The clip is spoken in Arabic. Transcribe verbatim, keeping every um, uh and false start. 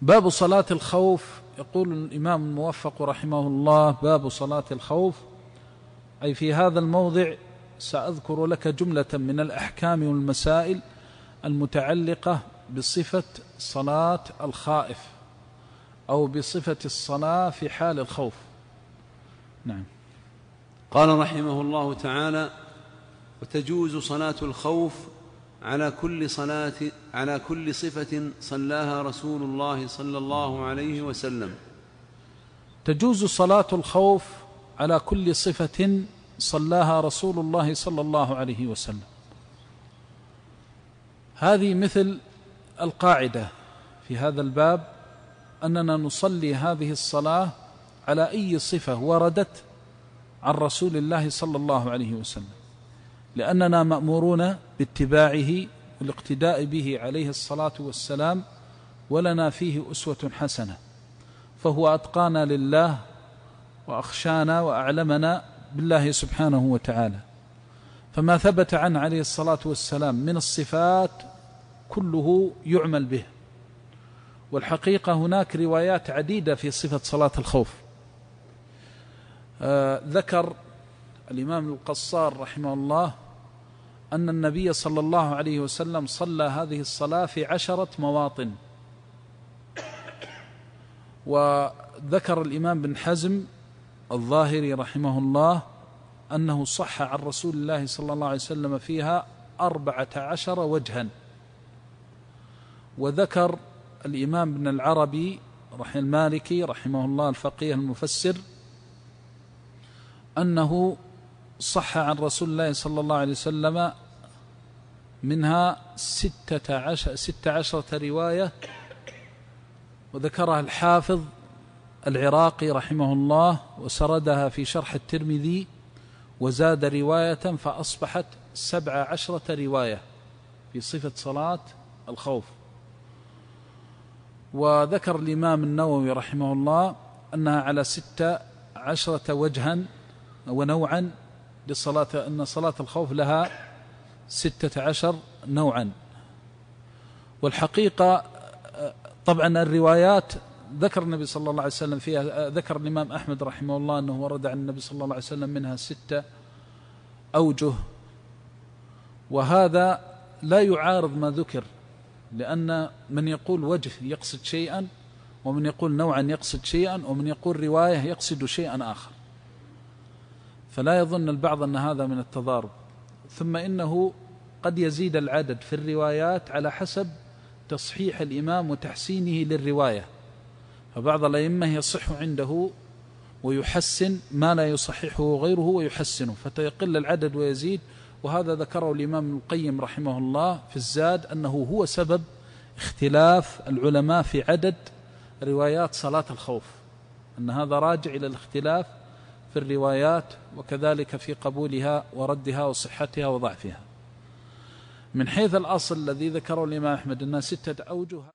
باب صلاة الخوف. يقول الإمام الموفق رحمه الله: باب صلاة الخوف، أي في هذا الموضع سأذكر لك جملة من الأحكام والمسائل المتعلقة بصفة صلاة الخائف أو بصفة الصلاة في حال الخوف. نعم. قال رحمه الله تعالى: وتجوز صلاة الخوف على كل صلاة على كل صفة صلاها رسول الله صلى الله عليه وسلم. تجوز صلاة الخوف على كل صفة صلاها رسول الله صلى الله عليه وسلم. هذه مثل القاعدة في هذا الباب، أننا نصلي هذه الصلاة على أي صفة وردت عن رسول الله صلى الله عليه وسلم، لأننا مأمورون باتباعه والاقتداء به عليه الصلاة والسلام، ولنا فيه أسوة حسنة، فهو أتقانا لله وأخشانا وأعلمنا بالله سبحانه وتعالى. فما ثبت عنه عليه الصلاة والسلام من الصفات كله يعمل به. والحقيقة هناك روايات عديدة في صفة صلاة الخوف. آه ذكر الإمام القصار رحمه الله أن النبي صلى الله عليه وسلم صلى هذه الصلاة في عشرة مواطن. وذكر الإمام بن حزم الظاهري رحمه الله أنه صح عن رسول الله صلى الله عليه وسلم فيها أربعة عشر وجها. وذكر الإمام ابن العربي رحمه المالكي رحمه الله الفقيه المفسر أنه صح عن رسول الله صلى الله عليه وسلم منها ستة عشر ستة عشرة رواية. وذكرها الحافظ العراقي رحمه الله وسردها في شرح الترمذي وزاد رواية فأصبحت سبع عشرة رواية في صفة صلاة الخوف. وذكر الإمام النووي رحمه الله أنها على ستة عشرة وجها ونوعا لصلاة، أن صلاة الخوف لها ستة عشر نوعا. والحقيقة طبعا الروايات ذكر النبي صلى الله عليه وسلم فيها، ذكر الإمام أحمد رحمه الله أنه ورد عن النبي صلى الله عليه وسلم منها ستة أوجه، وهذا لا يعارض ما ذكر، لأن من يقول وجه يقصد شيئا، ومن يقول نوعا يقصد شيئا، ومن يقول رواية يقصد شيئا آخر، فلا يظن البعض أن هذا من التضارب. ثم إنه قد يزيد العدد في الروايات على حسب تصحيح الإمام وتحسينه للرواية، فبعض الأئمة يصح عنده ويحسن ما لا يصححه غيره ويحسنه، فيقل العدد ويزيد. وهذا ذكره الإمام ابن القيم رحمه الله في الزاد أنه هو سبب اختلاف العلماء في عدد روايات صلاة الخوف، أن هذا راجع إلى الاختلاف في الروايات، وكذلك في قبولها وردها وصحتها وضعفها. من حيث الأصل الذي ذكره الإمام أحمد أنها ستة أوجه.